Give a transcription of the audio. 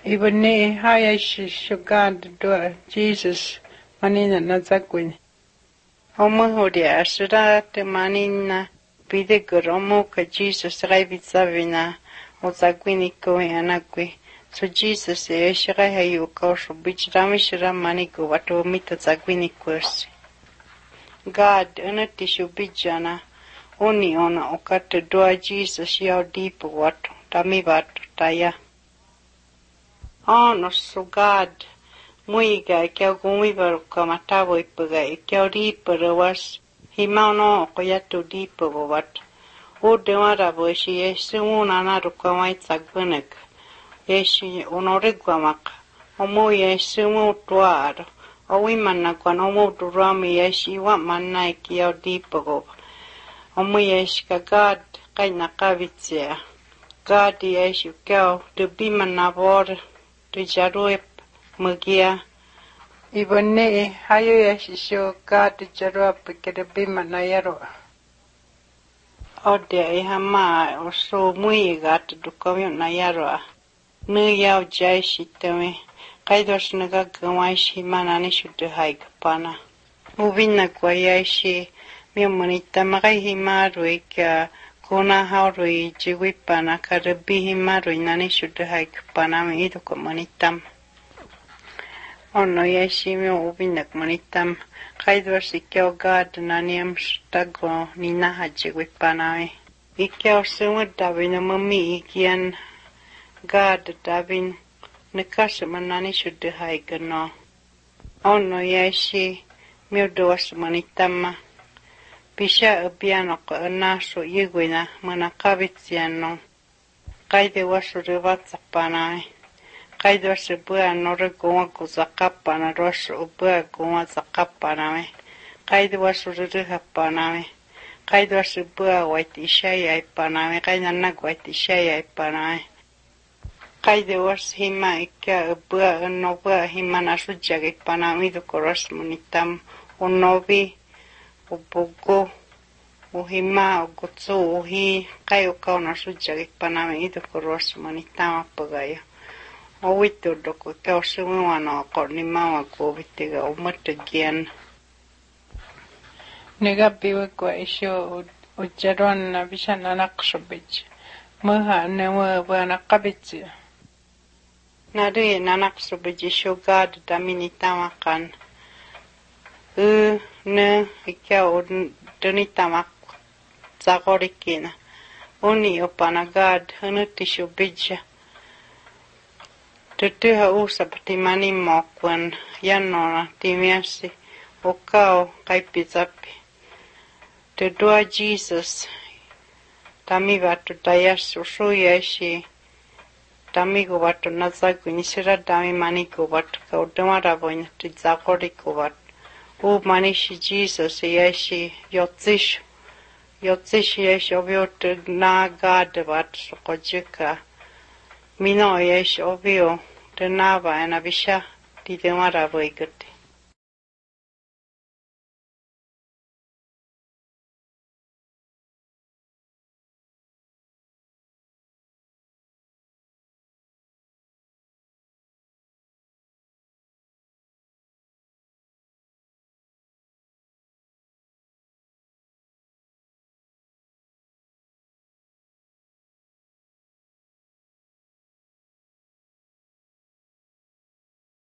Ibani hayashi shugad do Jesus manina nazakwin. Omuhudia asudate manina bideguromo ka Jesus raibitsavina uzakwini koe anakwi. So Jesus eshira hayu kausho bichramishira maniku watu mita zakwini kwesi. God unatishu bijana uni ona okate doa Jesus yao dipu watu tami watu taya. No so God muiga kia gumibaru kama tabo ipaga kia ripara was himano koyatu dipa wat o demara boshi yesu una kama itsagbenek yesu onoregwamak omo yesu mo tuar o wimana kwano mo durami yesu wa manna kia dipa go omo yesu ka God kaina kavitsia God yesu kia de bimana bor Jarue Mugia Ibone Hayo Yashisho God Jarua Pikabima Nayaro Ode Hama or so Muigat to come Nayara Nu Yao Jai Shitame Kaidos Nagagawaishi Mananishu to hike Pana Movina Guayashi Mimonita Marai Maruika Kona haurui jiwipana karabihi marui nani shudu hike panami idu komanitam. Ono yeshimi ubinak manitam. Kaidwasi kyo God naniam stago ninaha jiwipanami. Ikyo sumu davin mami ikian God davin nikasuma nani shudu hike no. Ono yeshi miuduwas manitama. Pisha upiano ko naso yiguina mana kavitsiano. Kaide wasu rivatsa panai. Kaide wasu bua nore goma ko zakapana rosu bua goma zakapana. Kaide wasu riha panai. Kaide wasu bua white ishaya panai. Kaide nag white ishaya panai. Kaide wasu hima ikya bua no bua hima nasu jagi panai do koros munitam unovi. Ubugo uhima ugutsu uhi kayo kauna sujagi paname idu koros manitama pagaya owito doko kao sumuwana korni mama ko vitiga umatagian nega biwe kwa isho ujaron na bishana nakshobich muha newa wana kabitsi nari nanakshobich isho God daminitama kan ne ikia donitamak zagorikina uni opana God hunutishu bija tutuha usapati mani mokwan yanona timiasi okao kaipizapi tudua Jesus tamivatu dayasu suyeshi tamigo watu nazagu nisira dami manigo watu kaudumaravoin tizagoriko watu O manishi Jesus yeshi yotsish yeshi ovio te na God wat sokojika mino yeshi ovio te nava ena visha di demara voigut